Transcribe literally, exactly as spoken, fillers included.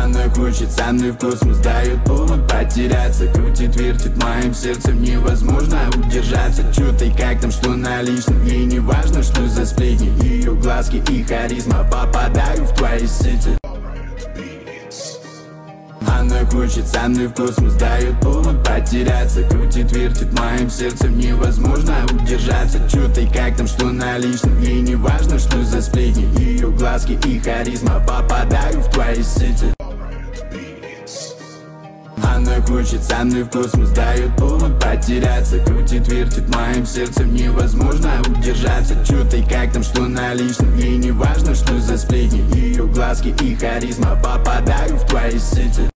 Она хочет со мной в космос, дает повод потеряться. Крутит, вертит моим сердцем, невозможно удержаться. Чё ты, как там, что на личном, ей не важно, что за сплетни. Ее глазки и харизма, попадаю в твои сети. Она хочет со мной в космос, дает повод потеряться. Крутит, вертит моим сердцем, невозможно удержаться. Чё ты, как там, что на личном, ей не важно, что за сплетни. Ее глазки и харизма, попадаю в твои сети. Она хочет со мной в космос, дает повод потеряться. Крутит, вертит моим сердцем, невозможно удержаться. Чё ты, как там, что на личном, ей не важно, что за сплетни. Ее глазки и харизма, попадаю в твои сети.